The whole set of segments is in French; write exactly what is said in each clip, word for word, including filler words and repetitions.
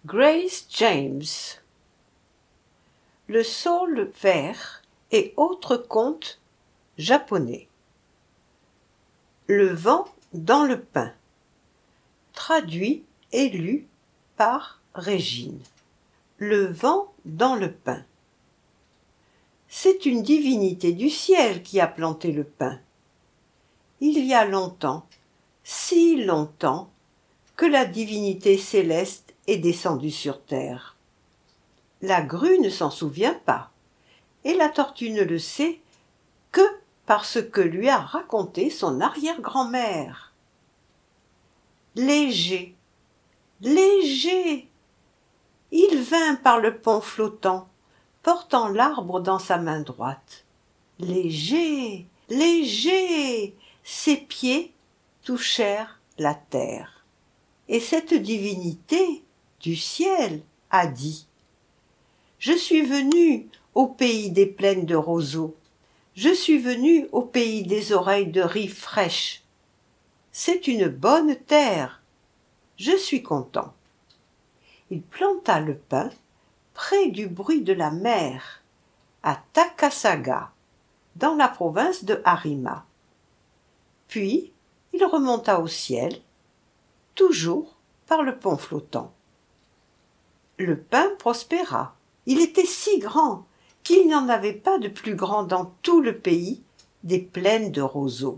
Grace James. Le saule vert et autres contes japonais. Le vent dans le pin. Traduit et lu par Régine. Le vent dans le pin. C'est une divinité du ciel qui a planté le pin. Il y a longtemps, si longtemps, que la divinité céleste est descendue sur terre. La grue ne s'en souvient pas, et la tortue ne le sait que parce que lui a raconté son arrière-grand-mère. Léger, léger, il vint par le pont flottant, portant l'arbre dans sa main droite. Léger, léger, ses pieds touchèrent la terre. Et cette divinité du ciel a dit : « Je suis venu au pays des plaines de roseaux, je suis venu au pays des oreilles de riz fraîches. C'est une bonne terre, je suis content. » Il planta le pin près du bruit de la mer, à Takasaga, dans la province de Harima. Puis il remonta au ciel, toujours par le pont flottant. Le pin prospéra. Il était si grand qu'il n'y en avait pas de plus grand dans tout le pays des plaines de roseaux.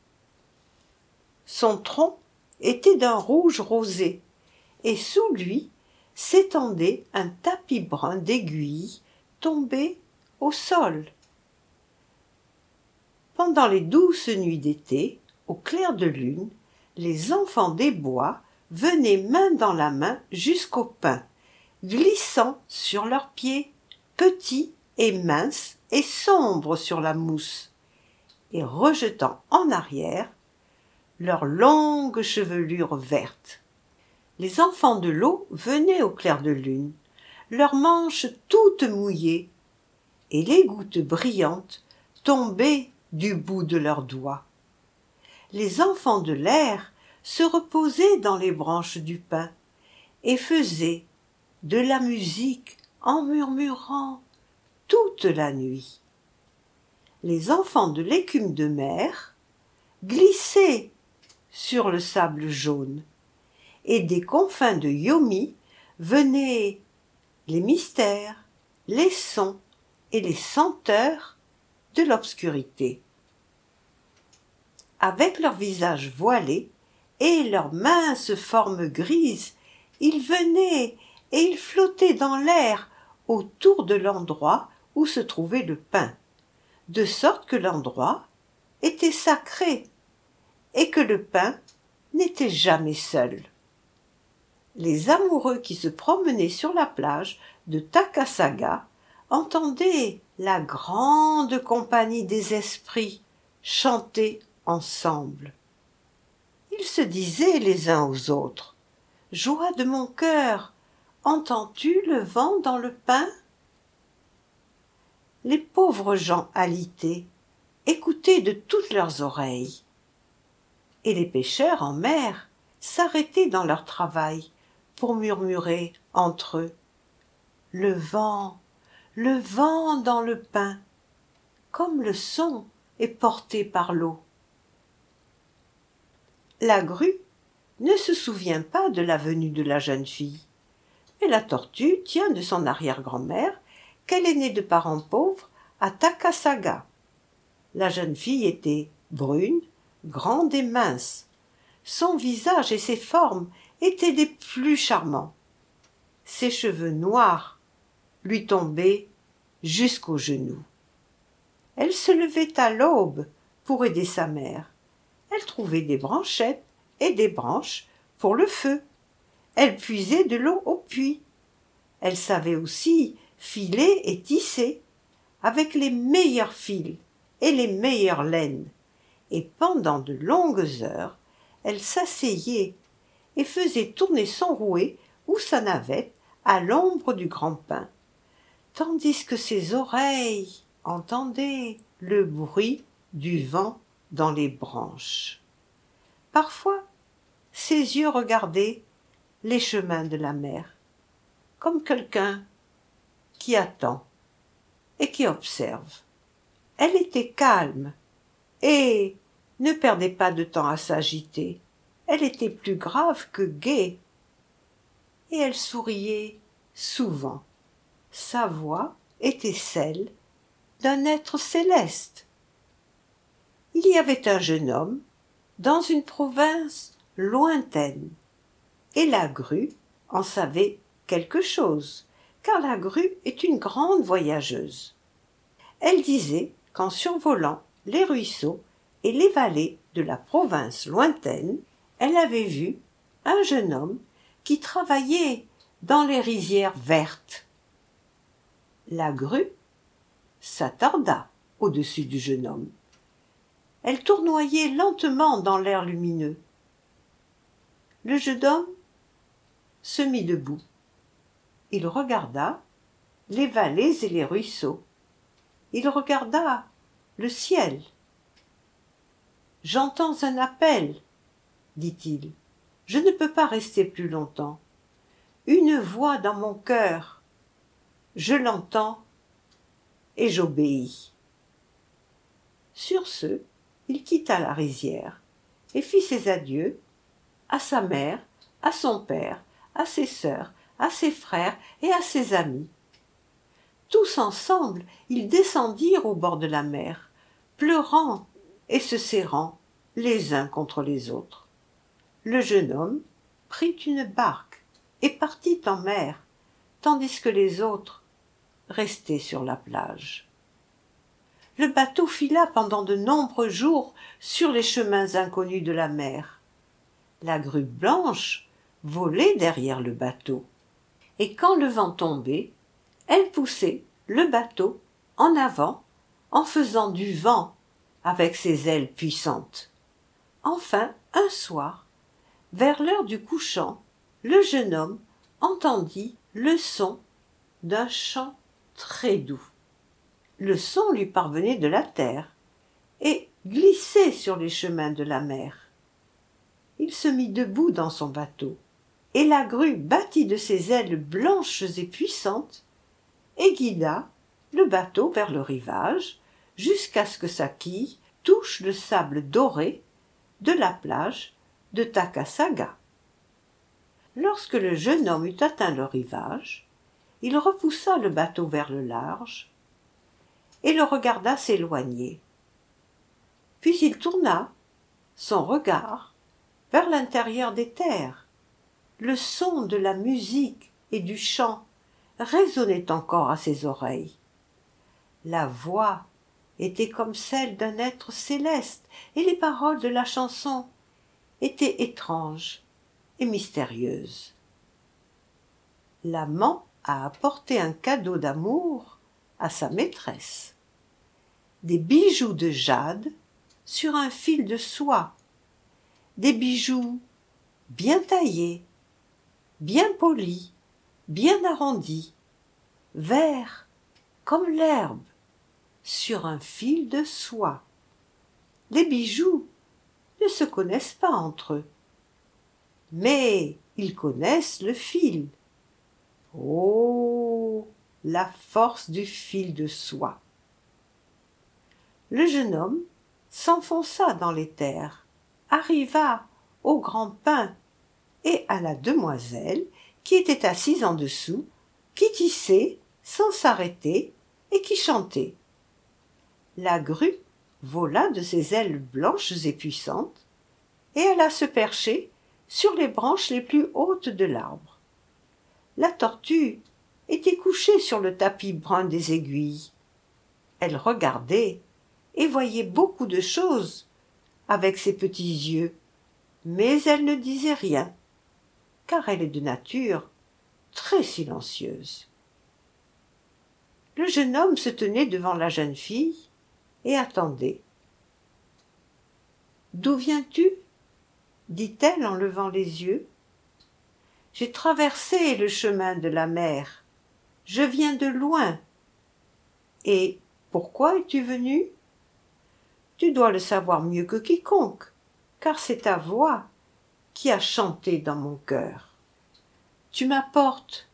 Son tronc était d'un rouge rosé, et sous lui s'étendait un tapis brun d'aiguilles tombées au sol. Pendant les douces nuits d'été, au clair de lune, les enfants des bois venaient main dans la main jusqu'au pin, glissant sur leurs pieds, petits et minces et sombres sur la mousse, et rejetant en arrière leurs longues chevelures vertes. Les enfants de l'eau venaient au clair de lune, leurs manches toutes mouillées, et les gouttes brillantes tombaient du bout de leurs doigts. Les enfants de l'air se reposaient dans les branches du pin et faisaient de la musique en murmurant toute la nuit. Les enfants de l'écume de mer glissaient sur le sable jaune, et des confins de Yomi venaient les mystères, les sons et les senteurs de l'obscurité. Avec leurs visages voilés et leurs minces formes grises, ils venaient et ils flottaient dans l'air autour de l'endroit où se trouvait le pin, de sorte que l'endroit était sacré et que le pin n'était jamais seul. Les amoureux qui se promenaient sur la plage de Takasaga entendaient la grande compagnie des esprits chanter ensemble. Ils se disaient les uns aux autres : « Joie de mon cœur, entends-tu le vent dans le pin ?» Les pauvres gens alités écoutaient de toutes leurs oreilles, et les pêcheurs en mer s'arrêtaient dans leur travail pour murmurer entre eux : « Le vent, le vent dans le pin, comme le son est porté par l'eau. » La grue ne se souvient pas de la venue de la jeune fille, mais la tortue tient de son arrière-grand-mère qu'elle est née de parents pauvres à Takasaga. La jeune fille était brune, grande et mince. Son visage et ses formes étaient des plus charmants. Ses cheveux noirs lui tombaient jusqu'aux genoux. Elle se levait à l'aube pour aider sa mère. Elle trouvait des branchettes et des branches pour le feu. Elle puisait de l'eau au puits. Elle savait aussi filer et tisser avec les meilleurs fils et les meilleures laines. Et pendant de longues heures, elle s'asseyait et faisait tourner son rouet ou sa navette à l'ombre du grand pin, tandis que ses oreilles entendaient le bruit du vent dans les branches. Parfois, ses yeux regardaient les chemins de la mer. comme quelqu'un qui attend et qui observe. Elle était calme et ne perdait pas de temps à s'agiter. Elle était plus grave que gaie et elle souriait souvent. Sa voix était celle d'un être céleste. Il y avait un jeune homme dans une province lointaine et la grue en savait quelque chose, car la grue est une grande voyageuse. Elle disait qu'en survolant les ruisseaux et les vallées de la province lointaine, elle avait vu un jeune homme qui travaillait dans les rizières vertes. La grue s'attarda au-dessus du jeune homme. Elle tournoyait lentement dans l'air lumineux. Le jeune homme se mit debout. Il regarda les vallées et les ruisseaux. Il regarda le ciel. « J'entends un appel, dit-il. Je ne peux pas rester plus longtemps. Une voix dans mon cœur. Je l'entends et j'obéis. » Sur ce, il quitta la rizière et fit ses adieux à sa mère, à son père, à ses sœurs, à ses frères et à ses amis. Tous ensemble, ils descendirent au bord de la mer, pleurant et se serrant les uns contre les autres. Le jeune homme prit une barque et partit en mer, tandis que les autres restaient sur la plage. Le bateau fila pendant de nombreux jours sur les chemins inconnus de la mer. La grue blanche volait derrière le bateau, et quand le vent tombait, elle poussait le bateau en avant en faisant du vent avec ses ailes puissantes. Enfin, un soir, vers l'heure du couchant, le jeune homme entendit le son d'un chant très doux. Le son lui parvenait de la terre et glissait sur les chemins de la mer. Il se mit debout dans son bateau, et la grue battit de ses ailes blanches et puissantes et guida le bateau vers le rivage jusqu'à ce que sa quille touche le sable doré de la plage de Takasaga. Lorsque le jeune homme eut atteint le rivage, il repoussa le bateau vers le large et le regarda s'éloigner. Puis il tourna son regard vers l'intérieur des terres. Le son de la musique et du chant résonnait encore à ses oreilles. La voix était comme celle d'un être céleste et les paroles de la chanson étaient étranges et mystérieuses. L'amant a apporté un cadeau d'amour à sa maîtresse. Des bijoux de jade sur un fil de soie, des bijoux bien taillés, bien polis, bien arrondis, verts comme l'herbe sur un fil de soie. Les bijoux ne se connaissent pas entre eux, mais ils connaissent le fil. Oh, la force du fil de soie! Le jeune homme s'enfonça dans les terres, arriva au grand pin et à la demoiselle qui était assise en dessous, qui tissait sans s'arrêter et qui chantait. La grue vola de ses ailes blanches et puissantes et alla se percher sur les branches les plus hautes de l'arbre. La tortue était couchée sur le tapis brun des aiguilles. Elle regardait et voyait beaucoup de choses avec ses petits yeux, mais elle ne disait rien, car elle est de nature très silencieuse. Le jeune homme se tenait devant la jeune fille et attendait. « D'où viens-tu » dit-elle en levant les yeux. « J'ai traversé le chemin de la mer. Je viens de loin. »« Et pourquoi es-tu venu ?»« Tu dois le savoir mieux que quiconque, car c'est ta voix qui a chanté dans mon cœur. Tu m'apportes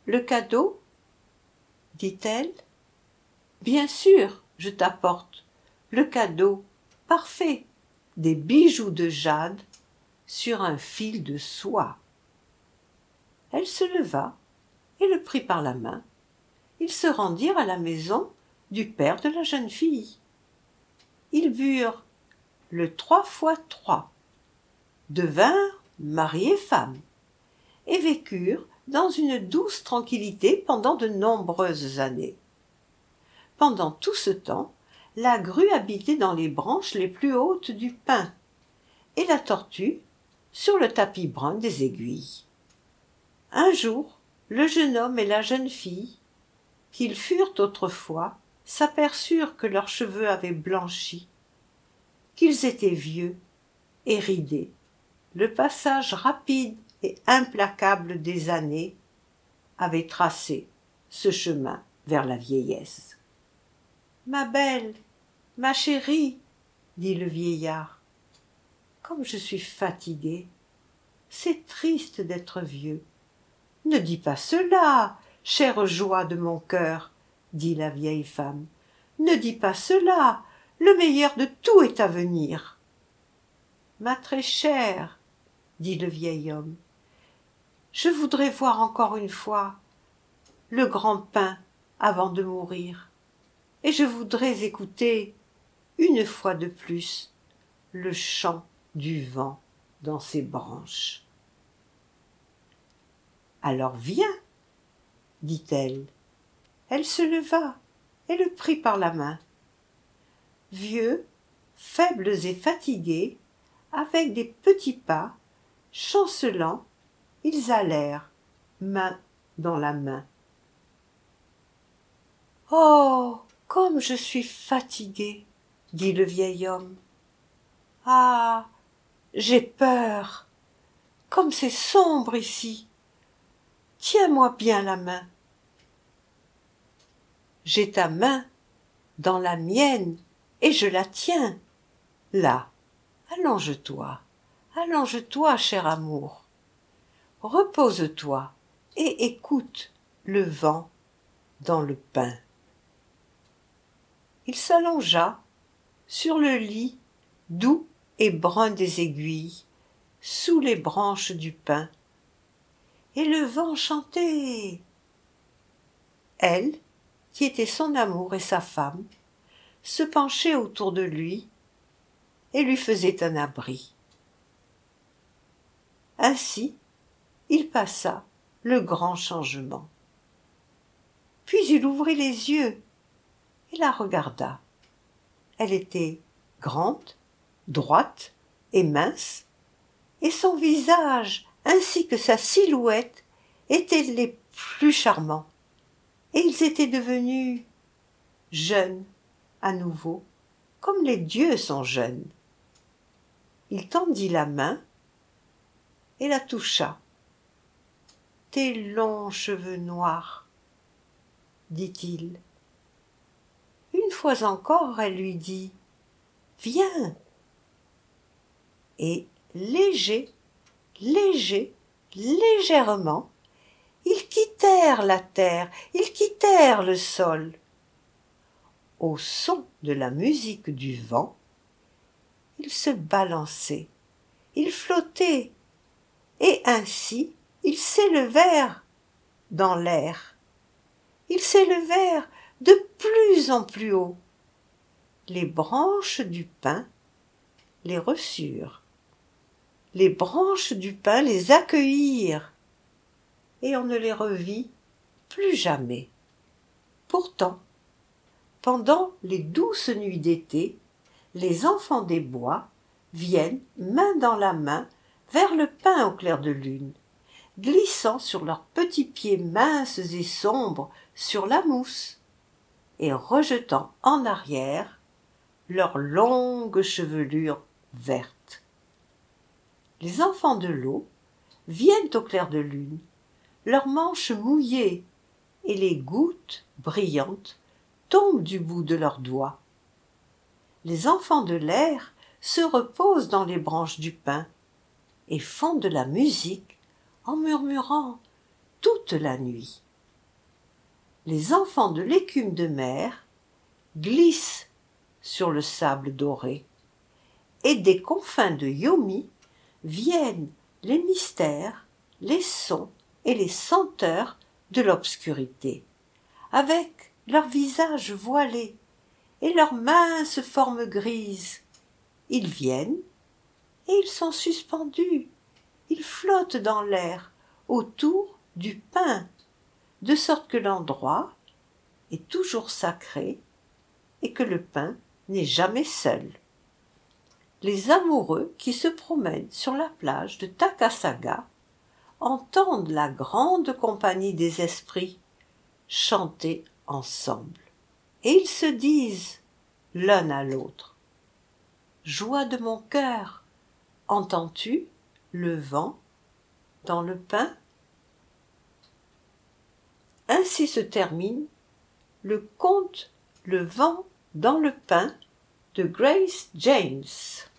le cadeau ?» dit-elle. « Bien sûr, je t'apporte le cadeau parfait, des bijoux de jade sur un fil de soie. » Elle se leva et le prit par la main. Ils se rendirent à la maison du père de la jeune fille. Ils burent le trois fois trois, devinrent mari et femme, et vécurent dans une douce tranquillité pendant de nombreuses années. Pendant tout ce temps, la grue habitait dans les branches les plus hautes du pin, et la tortue sur le tapis brun des aiguilles. Un jour, le jeune homme et la jeune fille, qu'ils furent autrefois, s'aperçurent que leurs cheveux avaient blanchi, qu'ils étaient vieux et ridés. Le passage rapide et implacable des années avait tracé ce chemin vers la vieillesse. « Ma belle, ma chérie, dit le vieillard, comme je suis fatigué, c'est triste d'être vieux. Ne dis pas cela, chère joie de mon cœur, dit la vieille femme. Ne dis pas cela, le meilleur de tout est à venir. Ma très chère, dit le vieil homme, je voudrais voir encore une fois le grand pin avant de mourir, et je voudrais écouter une fois de plus le chant du vent dans ses branches. Alors viens, dit-elle. Elle se leva et le prit par la main. Vieux, faibles et fatigués, avec des petits pas, chancelants, ils allèrent, main dans la main. « Oh, comme je suis fatigué, dit le vieil homme. Ah, j'ai peur, comme c'est sombre ici. Tiens-moi bien la main. » J'ai ta main dans la mienne et je la tiens. Là, allonge-toi, allonge-toi, cher amour. Repose-toi et écoute le vent dans le pin. Il s'allongea sur le lit doux et brun des aiguilles, sous les branches du pin, et le vent chantait. Elle, qui était son amour et sa femme, se penchait autour de lui et lui faisait un abri. Ainsi, il passa le grand changement. Puis il ouvrit les yeux et la regarda. Elle était grande, droite et mince, et son visage ainsi que sa silhouette étaient les plus charmants. Et ils étaient devenus jeunes à nouveau, comme les dieux sont jeunes. Il tendit la main et la toucha. « Tes longs cheveux noirs, dit-il. Une fois encore, elle lui dit « Viens !» Et léger, léger, légèrement, ils quittèrent la terre, ils quittèrent le sol. Au son de la musique du vent, ils se balançaient, ils flottaient, et ainsi ils s'élevèrent dans l'air. Ils s'élevèrent de plus en plus haut. Les branches du pin les reçurent. Les branches du pin les accueillirent, et on ne les revit plus jamais. Pourtant, pendant les douces nuits d'été, les enfants des bois viennent, main dans la main, vers le pin au clair de lune, glissant sur leurs petits pieds minces et sombres sur la mousse, et rejetant en arrière leurs longues chevelures vertes. Les enfants de l'eau viennent au clair de lune, leurs manches mouillées, et les gouttes brillantes tombent du bout de leurs doigts. Les enfants de l'air se reposent dans les branches du pin et font de la musique en murmurant toute la nuit. les enfants de l'écume de mer glissent sur le sable doré, et des confins de Yomi viennent les mystères, les sons et les senteurs de l'obscurité, avec leurs visages voilés et leurs minces formes grises. Ils viennent et ils sont suspendus, ils flottent dans l'air autour du pain, de sorte que l'endroit est toujours sacré et que le pain n'est jamais seul. Les amoureux qui se promènent sur la plage de Takasaga entendent la grande compagnie des esprits chanter ensemble. Et ils se disent l'un à l'autre: Joie de mon cœur, entends-tu le vent dans le pin? Ainsi se termine le conte Le vent dans le pin de Grace James.